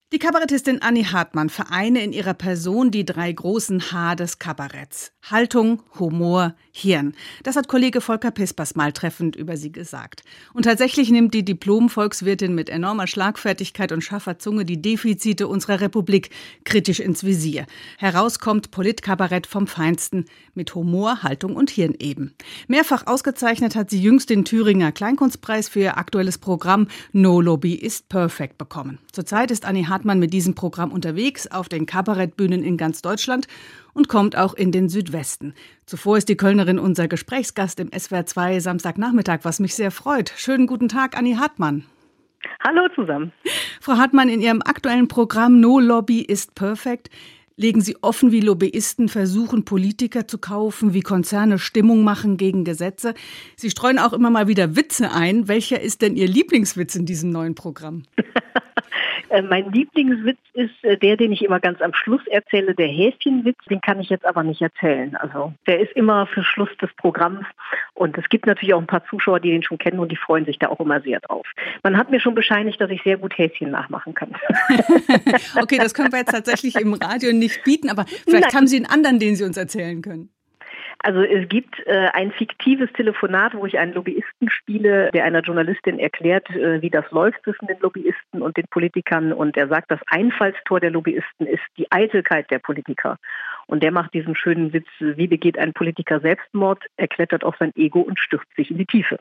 Die Kabarettistin Annie Hartmann vereine in ihrer Person die 3 großen H des Kabaretts. Haltung, Humor, Hirn. Das hat Kollege Volker Pispers mal treffend über sie gesagt. Und tatsächlich nimmt die Diplom-Volkswirtin mit enormer Schlagfertigkeit und scharfer Zunge die Defizite unserer Republik kritisch ins Visier. Heraus kommt Politkabarett vom Feinsten mit Humor, Haltung und Hirn eben. Mehrfach ausgezeichnet hat sie jüngst den Thüringer Kleinkunstpreis für ihr aktuelles Programm No Lobby ist Perfect bekommen. Zurzeit ist Annie Hartmann mit diesem Programm unterwegs auf den Kabarettbühnen in ganz Deutschland und kommt auch in den Südwesten. Zuvor ist die Kölnerin unser Gesprächsgast im SWR 2 Samstagnachmittag, was mich sehr freut. Schönen guten Tag, Annie Hartmann. Hallo zusammen. Frau Hartmann, in Ihrem aktuellen Programm No Lobby ist Perfect legen Sie offen, wie Lobbyisten versuchen, Politiker zu kaufen, wie Konzerne Stimmung machen gegen Gesetze. Sie streuen auch immer mal wieder Witze ein. Welcher ist denn Ihr Lieblingswitz in diesem neuen Programm? Mein Lieblingswitz ist der, den ich immer ganz am Schluss erzähle, der Häschenwitz. Den kann ich jetzt aber nicht erzählen. Also der ist immer für Schluss des Programms. Und es gibt natürlich auch ein paar Zuschauer, die den schon kennen und die freuen sich da auch immer sehr drauf. Man hat mir schon bescheinigt, dass ich sehr gut Häschen nachmachen kann. Okay, das können wir jetzt tatsächlich im Radio nicht bieten, aber vielleicht haben Sie einen anderen, den Sie uns erzählen können. Also es gibt ein fiktives Telefonat, wo ich einen Lobbyisten spiele, der einer Journalistin erklärt, wie das läuft zwischen den Lobbyisten und den Politikern. Und er sagt, das Einfallstor der Lobbyisten ist die Eitelkeit der Politiker. Und der macht diesen schönen Witz, wie begeht ein Politiker Selbstmord? Er klettert auf sein Ego und stürzt sich in die Tiefe.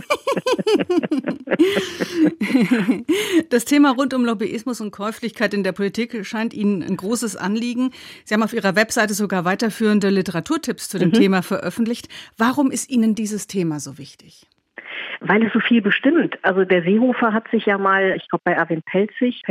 Das Thema rund um Lobbyismus und Käuflichkeit in der Politik scheint Ihnen ein großes Anliegen. Sie haben auf Ihrer Webseite sogar weiterführende Literaturtipps zu dem Thema veröffentlicht. Warum ist Ihnen dieses Thema so wichtig? Weil es so viel bestimmt. Also der Seehofer hat sich ja mal, ich glaube bei Erwin Pelzig,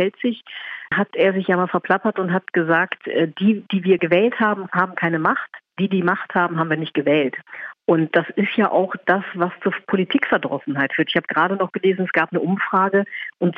hat er sich ja mal verplappert und hat gesagt, die wir gewählt haben, haben keine Macht. Die Macht haben, haben wir nicht gewählt. Und das ist ja auch das, was zur Politikverdrossenheit führt. Ich habe gerade noch gelesen, es gab eine Umfrage und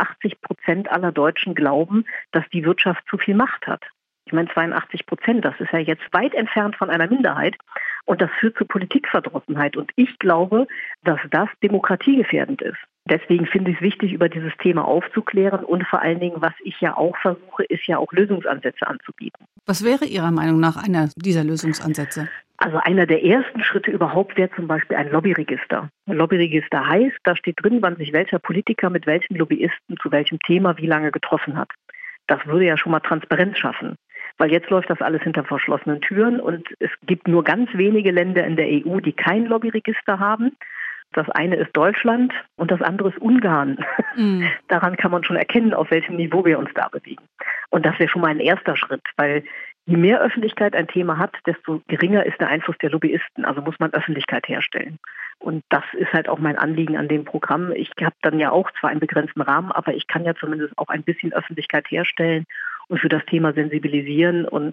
82% aller Deutschen glauben, dass die Wirtschaft zu viel Macht hat. Ich meine 82%, das ist ja jetzt weit entfernt von einer Minderheit. Und das führt zu Politikverdrossenheit. Und ich glaube, dass das demokratiegefährdend ist. Deswegen finde ich es wichtig, über dieses Thema aufzuklären. Und vor allen Dingen, was ich ja auch versuche, ist ja auch Lösungsansätze anzubieten. Was wäre Ihrer Meinung nach einer dieser Lösungsansätze? Also einer der ersten Schritte überhaupt wäre zum Beispiel ein Lobbyregister. Ein Lobbyregister heißt, da steht drin, wann sich welcher Politiker mit welchen Lobbyisten zu welchem Thema wie lange getroffen hat. Das würde ja schon mal Transparenz schaffen. Weil jetzt läuft das alles hinter verschlossenen Türen und es gibt nur ganz wenige Länder in der EU, die kein Lobbyregister haben. Das eine ist Deutschland und das andere ist Ungarn. Daran kann man schon erkennen, auf welchem Niveau wir uns da bewegen. Und das wäre schon mal ein erster Schritt, weil je mehr Öffentlichkeit ein Thema hat, desto geringer ist der Einfluss der Lobbyisten. Also muss man Öffentlichkeit herstellen. Und das ist halt auch mein Anliegen an dem Programm. Ich habe dann ja auch zwar einen begrenzten Rahmen, aber ich kann ja zumindest auch ein bisschen Öffentlichkeit herstellen und für das Thema sensibilisieren. Und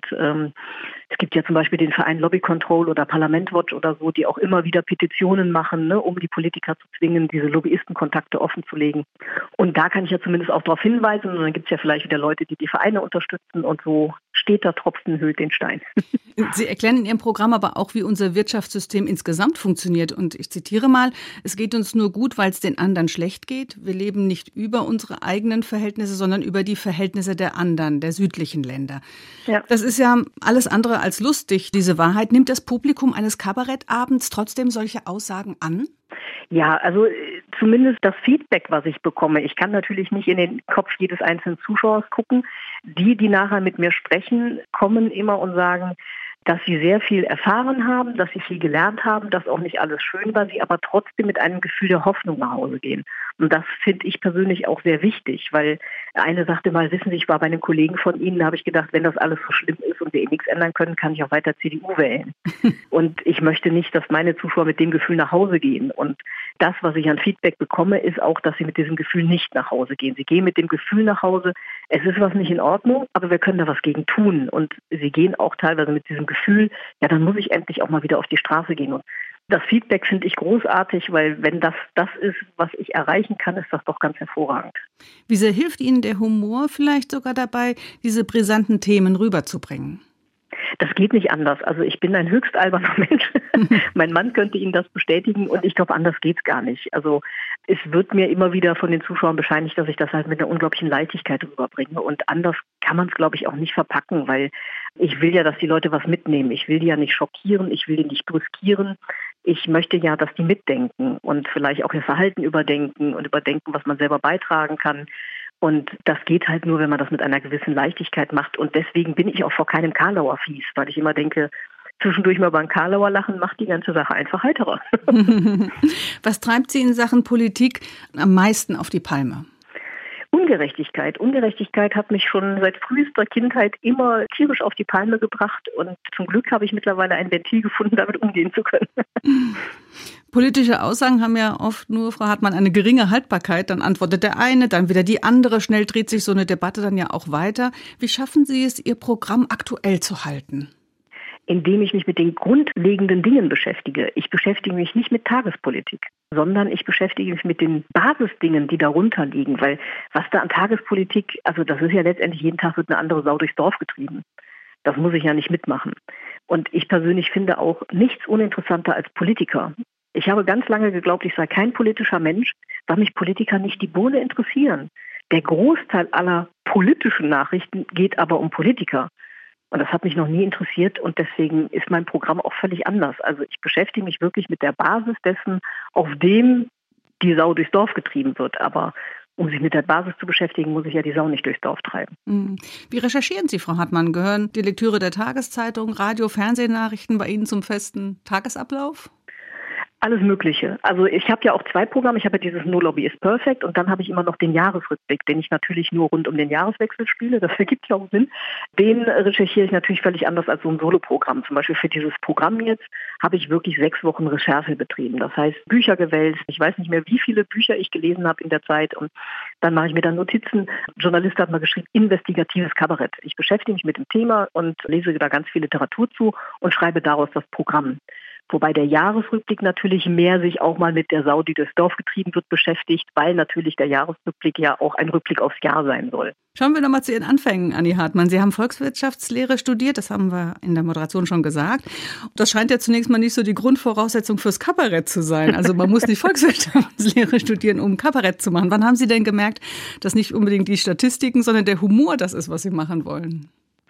es gibt ja zum Beispiel den Verein Lobby Control oder Parlament Watch oder so, die auch immer wieder Petitionen machen, ne, um die Politiker zu zwingen, diese Lobbyistenkontakte offen zu legen. Und da kann ich ja zumindest auch darauf hinweisen. Und dann gibt es ja vielleicht wieder Leute, die die Vereine unterstützen. Und so steter Tropfen höhlt den Stein. Sie erklären in Ihrem Programm aber auch, wie unser Wirtschaftssystem insgesamt funktioniert. Und ich zitiere mal, es geht uns nur gut, weil es den anderen schlecht geht. Wir leben nicht über unsere eigenen Verhältnisse, sondern über die Verhältnisse der anderen, der südlichen Länder. Ja. Das ist ja alles andere als lustig, diese Wahrheit. Nimmt das Publikum eines Kabarettabends trotzdem solche Aussagen an? Ja, also zumindest das Feedback, was ich bekomme. Ich kann natürlich nicht in den Kopf jedes einzelnen Zuschauers gucken. Die nachher mit mir sprechen, kommen immer und sagen, dass sie sehr viel erfahren haben, dass sie viel gelernt haben, dass auch nicht alles schön war, sie aber trotzdem mit einem Gefühl der Hoffnung nach Hause gehen. Und das finde ich persönlich auch sehr wichtig, weil eine sagte mal, wissen Sie, ich war bei einem Kollegen von Ihnen, da habe ich gedacht, wenn das alles so schlimm ist und wir nichts ändern können, kann ich auch weiter CDU wählen. Und ich möchte nicht, dass meine Zuschauer mit dem Gefühl nach Hause gehen. Und das, was ich an Feedback bekomme, ist auch, dass sie mit diesem Gefühl nicht nach Hause gehen. Sie gehen mit dem Gefühl nach Hause, es ist was nicht in Ordnung, aber wir können da was gegen tun. Und sie gehen auch teilweise mit diesem Gefühl, ja, dann muss ich endlich auch mal wieder auf die Straße gehen. Und das Feedback finde ich großartig, weil wenn das ist, was ich erreichen kann, ist das doch ganz hervorragend. Wie sehr hilft Ihnen der Humor vielleicht sogar dabei, diese brisanten Themen rüberzubringen? Das geht nicht anders. Also ich bin ein höchst alberner Mensch. Mein Mann könnte Ihnen das bestätigen und ich glaube, anders geht's gar nicht. Also es wird mir immer wieder von den Zuschauern bescheinigt, dass ich das halt mit einer unglaublichen Leichtigkeit rüberbringe. Und anders kann man es, glaube ich, auch nicht verpacken, weil ich will ja, dass die Leute was mitnehmen. Ich will die ja nicht schockieren, ich will die nicht brüskieren. Ich möchte ja, dass die mitdenken und vielleicht auch ihr Verhalten überdenken und überdenken, was man selber beitragen kann. Und das geht halt nur, wenn man das mit einer gewissen Leichtigkeit macht. Und deswegen bin ich auch vor keinem Karlauer fies, weil ich immer denke, zwischendurch mal über einen Karlauer lachen macht die ganze Sache einfach heiterer. Was treibt Sie in Sachen Politik am meisten auf die Palme? Ungerechtigkeit. Ungerechtigkeit hat mich schon seit frühester Kindheit immer tierisch auf die Palme gebracht. Und zum Glück habe ich mittlerweile ein Ventil gefunden, damit umgehen zu können. Politische Aussagen haben ja oft nur, Frau Hartmann, eine geringe Haltbarkeit. Dann antwortet der eine, dann wieder die andere. Schnell dreht sich so eine Debatte dann ja auch weiter. Wie schaffen Sie es, Ihr Programm aktuell zu halten? Indem ich mich mit den grundlegenden Dingen beschäftige. Ich beschäftige mich nicht mit Tagespolitik, sondern ich beschäftige mich mit den Basisdingen, die darunter liegen. Weil was da an Tagespolitik, also das ist ja letztendlich, jeden Tag wird eine andere Sau durchs Dorf getrieben. Das muss ich ja nicht mitmachen. Und ich persönlich finde auch nichts uninteressanter als Politiker. Ich habe ganz lange geglaubt, ich sei kein politischer Mensch, weil mich Politiker nicht die Bohne interessieren. Der Großteil aller politischen Nachrichten geht aber um Politiker. Und das hat mich noch nie interessiert und deswegen ist mein Programm auch völlig anders. Also ich beschäftige mich wirklich mit der Basis dessen, auf dem die Sau durchs Dorf getrieben wird. Aber um sich mit der Basis zu beschäftigen, muss ich ja die Sau nicht durchs Dorf treiben. Wie recherchieren Sie, Frau Hartmann? Gehören die Lektüre der Tageszeitung, Radio, Fernsehnachrichten bei Ihnen zum festen Tagesablauf? Alles Mögliche. Also ich habe ja auch 2 Programme. Ich habe ja dieses No Lobby is Perfect und dann habe ich immer noch den Jahresrückblick, den ich natürlich nur rund um den Jahreswechsel spiele. Das ergibt ja auch Sinn. Den recherchiere ich natürlich völlig anders als so ein Soloprogramm. Zum Beispiel für dieses Programm jetzt habe ich wirklich 6 Wochen Recherche betrieben. Das heißt, Bücher gewälzt. Ich weiß nicht mehr, wie viele Bücher ich gelesen habe in der Zeit. Und dann mache ich mir dann Notizen. Ein Journalist hat mal geschrieben, investigatives Kabarett. Ich beschäftige mich mit dem Thema und lese da ganz viel Literatur zu und schreibe daraus das Programm. Wobei der Jahresrückblick natürlich mehr sich auch mal mit der Sau, die durchs Dorf getrieben wird, beschäftigt, weil natürlich der Jahresrückblick ja auch ein Rückblick aufs Jahr sein soll. Schauen wir nochmal zu Ihren Anfängen, Anni Hartmann. Sie haben Volkswirtschaftslehre studiert, das haben wir in der Moderation schon gesagt. Das scheint ja zunächst mal nicht so die Grundvoraussetzung fürs Kabarett zu sein. Also man muss nicht Volkswirtschaftslehre studieren, um Kabarett zu machen. Wann haben Sie denn gemerkt, dass nicht unbedingt die Statistiken, sondern der Humor das ist, was Sie machen wollen?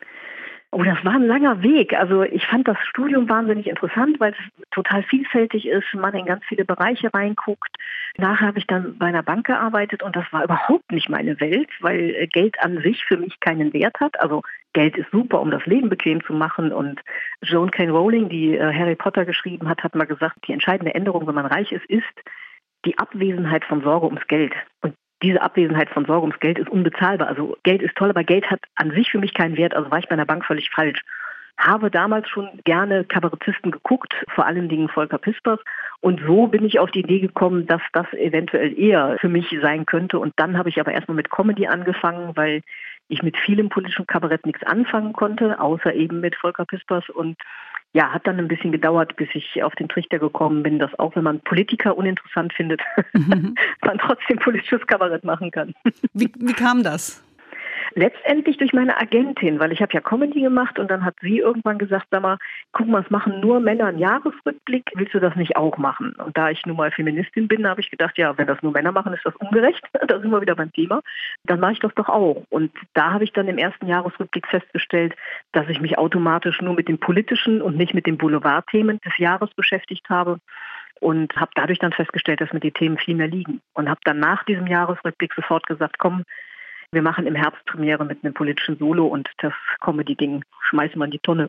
Oh, das war ein langer Weg. Also ich fand das Studium wahnsinnig interessant, weil es total vielfältig ist, man in ganz viele Bereiche reinguckt. Nachher habe ich dann bei einer Bank gearbeitet und das war überhaupt nicht meine Welt, weil Geld an sich für mich keinen Wert hat. Also Geld ist super, um das Leben bequem zu machen. Und Joan K. Rowling, die Harry Potter geschrieben hat, hat mal gesagt, die entscheidende Änderung, wenn man reich ist die Abwesenheit von Sorge ums Geld. Und diese Abwesenheit von Sorge ums Geld ist unbezahlbar. Also Geld ist toll, aber Geld hat an sich für mich keinen Wert. Also war ich bei einer Bank völlig falsch. Habe damals schon gerne Kabarettisten geguckt, vor allen Dingen Volker Pispers. Und so bin ich auf die Idee gekommen, dass das eventuell eher für mich sein könnte. Und dann habe ich aber erstmal mit Comedy angefangen, weil ich mit vielem politischen Kabarett nichts anfangen konnte, außer eben mit Volker Pispers. Und ja, hat dann ein bisschen gedauert, bis ich auf den Trichter gekommen bin, dass auch wenn man Politiker uninteressant findet, man trotzdem politisches Kabarett machen kann. Wie kam das? Letztendlich durch meine Agentin, weil ich habe ja Comedy gemacht und dann hat sie irgendwann gesagt, sag mal, guck mal, es machen nur Männer einen Jahresrückblick, willst du das nicht auch machen? Und da ich nun mal Feministin bin, habe ich gedacht, ja, wenn das nur Männer machen, ist das ungerecht. Da sind wir wieder beim Thema. Dann mache ich das doch auch. Und da habe ich dann im ersten Jahresrückblick festgestellt, dass ich mich automatisch nur mit den politischen und nicht mit den Boulevardthemen des Jahres beschäftigt habe. Und habe dadurch dann festgestellt, dass mir die Themen viel mehr liegen. Und habe dann nach diesem Jahresrückblick sofort gesagt, komm, wir machen im Herbst Premiere mit einem politischen Solo und das Comedy-Ding schmeißen wir in die Tonne.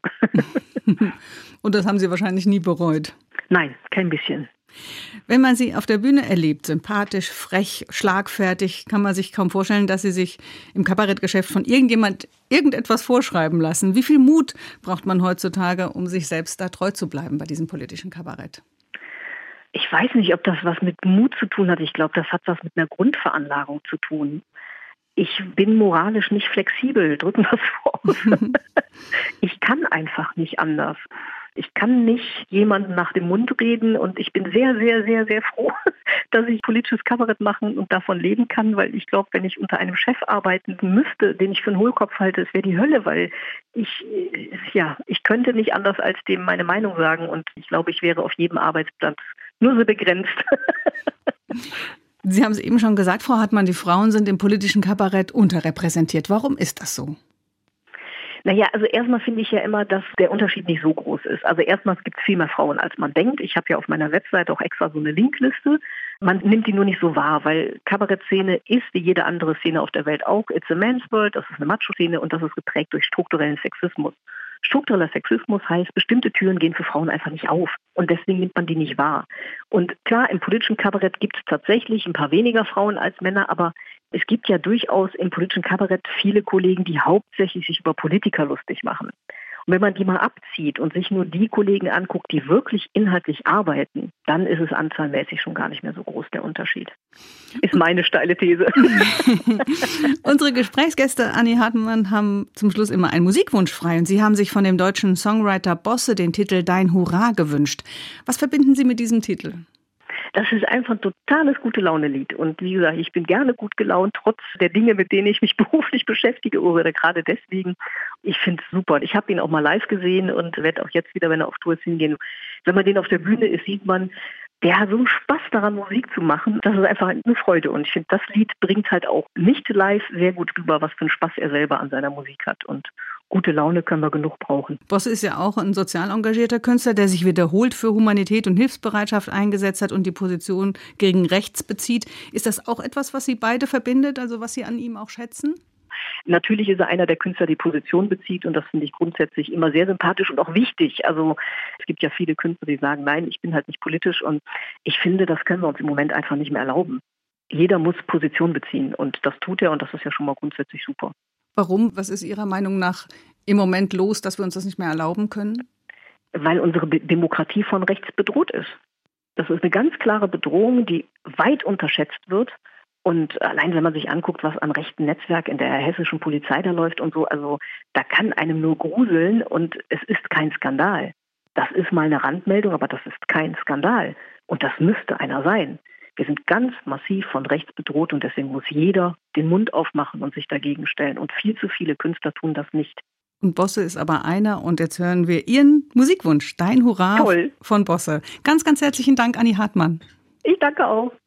Und das haben Sie wahrscheinlich nie bereut? Nein, kein bisschen. Wenn man Sie auf der Bühne erlebt, sympathisch, frech, schlagfertig, kann man sich kaum vorstellen, dass Sie sich im Kabarettgeschäft von irgendjemand irgendetwas vorschreiben lassen. Wie viel Mut braucht man heutzutage, um sich selbst da treu zu bleiben bei diesem politischen Kabarett? Ich weiß nicht, ob das was mit Mut zu tun hat. Ich glaube, das hat was mit einer Grundveranlagung zu tun. Ich bin moralisch nicht flexibel, drücken wir es vor. Ich kann einfach nicht anders. Ich kann nicht jemanden nach dem Mund reden und ich bin sehr, sehr, sehr, sehr froh, dass ich politisches Kabarett machen und davon leben kann, weil ich glaube, wenn ich unter einem Chef arbeiten müsste, den ich für einen Hohlkopf halte, es wäre die Hölle, weil ich könnte nicht anders als dem meine Meinung sagen und ich glaube, ich wäre auf jedem Arbeitsplatz nur so begrenzt. Sie haben es eben schon gesagt, Frau Hartmann, die Frauen sind im politischen Kabarett unterrepräsentiert. Warum ist das so? Naja, also erstmal finde ich ja immer, dass der Unterschied nicht so groß ist. Also erstmal gibt es viel mehr Frauen, als man denkt. Ich habe ja auf meiner Webseite auch extra so eine Linkliste. Man nimmt die nur nicht so wahr, weil Kabarettszene ist, wie jede andere Szene auf der Welt auch, it's a man's world, das ist eine Macho-Szene und das ist geprägt durch strukturellen Sexismus. Struktureller Sexismus heißt, bestimmte Türen gehen für Frauen einfach nicht auf und deswegen nimmt man die nicht wahr. Und klar, im politischen Kabarett gibt es tatsächlich ein paar weniger Frauen als Männer, aber es gibt ja durchaus im politischen Kabarett viele Kollegen, die hauptsächlich sich über Politiker lustig machen. Und wenn man die mal abzieht und sich nur die Kollegen anguckt, die wirklich inhaltlich arbeiten, dann ist es anzahlmäßig schon gar nicht mehr so groß, der Unterschied. Ist meine steile These. Unsere Gesprächsgäste, Anni Hartmann, haben zum Schluss immer einen Musikwunsch frei. Und Sie haben sich von dem deutschen Songwriter Bosse den Titel Dein Hurra gewünscht. Was verbinden Sie mit diesem Titel? Das ist einfach ein totales Gute-Laune-Lied. Und wie gesagt, ich bin gerne gut gelaunt, trotz der Dinge, mit denen ich mich beruflich beschäftige oder gerade deswegen. Ich finde es super. Ich habe ihn auch mal live gesehen und werde auch jetzt wieder, wenn er auf Tour ist, hingehen. Wenn man den auf der Bühne ist, sieht man, der hat so einen Spaß daran, Musik zu machen. Das ist einfach eine Freude. Und ich finde, das Lied bringt halt auch nicht live sehr gut rüber, was für einen Spaß er selber an seiner Musik hat. Und gute Laune können wir genug brauchen. Bosse ist ja auch ein sozial engagierter Künstler, der sich wiederholt für Humanität und Hilfsbereitschaft eingesetzt hat und die Position gegen rechts bezieht. Ist das auch etwas, was Sie beide verbindet, also was Sie an ihm auch schätzen? Natürlich ist er einer der Künstler, die Position bezieht und das finde ich grundsätzlich immer sehr sympathisch und auch wichtig. Also es gibt ja viele Künstler, die sagen, nein, ich bin halt nicht politisch und ich finde, das können wir uns im Moment einfach nicht mehr erlauben. Jeder muss Position beziehen und das tut er und das ist ja schon mal grundsätzlich super. Warum? Was ist Ihrer Meinung nach im Moment los, dass wir uns das nicht mehr erlauben können? Weil unsere Demokratie von rechts bedroht ist. Das ist eine ganz klare Bedrohung, die weit unterschätzt wird. Und allein wenn man sich anguckt, was am rechten Netzwerk in der hessischen Polizei da läuft und so, also da kann einem nur gruseln und es ist kein Skandal. Das ist mal eine Randmeldung, aber das ist kein Skandal. Und das müsste einer sein. Wir sind ganz massiv von rechts bedroht und deswegen muss jeder den Mund aufmachen und sich dagegen stellen. Und viel zu viele Künstler tun das nicht. Und Bosse ist aber einer und jetzt hören wir Ihren Musikwunsch, Dein Hurra. Toll. Von Bosse. Ganz, ganz herzlichen Dank, Anni Hartmann. Ich danke auch.